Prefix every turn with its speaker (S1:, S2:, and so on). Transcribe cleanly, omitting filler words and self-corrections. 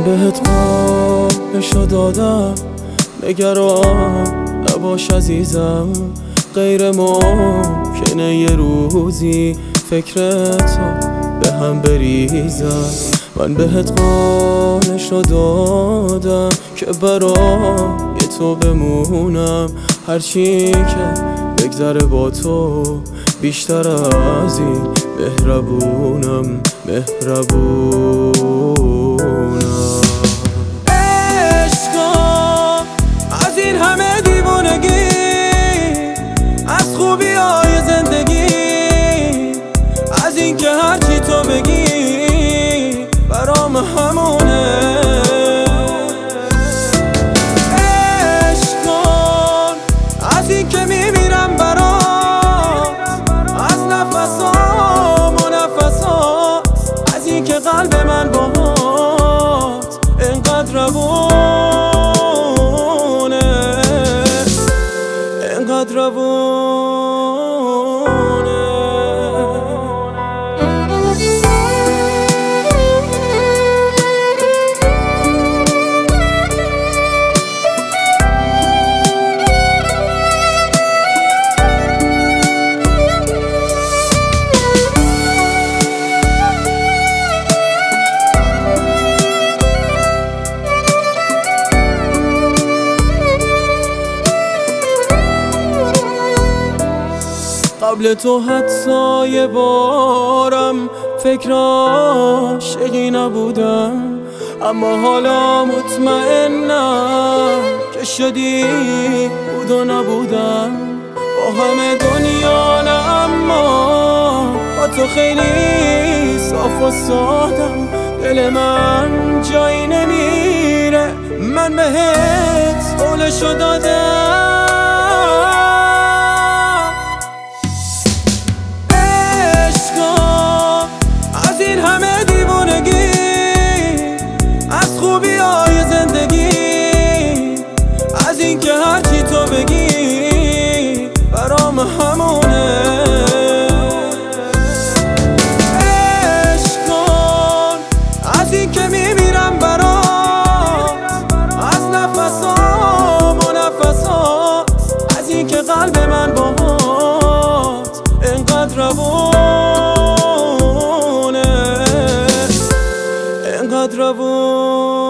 S1: بهت قولشو دادم، نگران نباش عزیزم، غیر ممکنه یه روزی فکرتو به هم بریزم. من بهت قولشو دادم که برای تو بمونم، هرچی که بگذره با تو بیشتر از این مهربونم. عشقم از این همه دیوونگی، از خوبی های زندگی، از این که هرچی تو بگی برام همونه. عشقم از این که میمیرم برام، از نفسام و نفسات، از این که قلب من باهات انقدر روونه، انقدر روونه. قبل تو حتی یه بارم فکر عاشقی نبودم، اما حالا مطمئنم که شدی بود و نبودم. با همه دنیا نه، اما با تو خیلی صاف و سادم. دل من جایی نمیره، من بهت قولشو دادم. همه دیوونگی، از خوبی های زندگی، از این که هرچی تو بگی برام همونه. عشق کن از این که میمیرم برات، از نفسام و نفسات، از این که قلب من باهات انقدر روونه، انقدر روونه.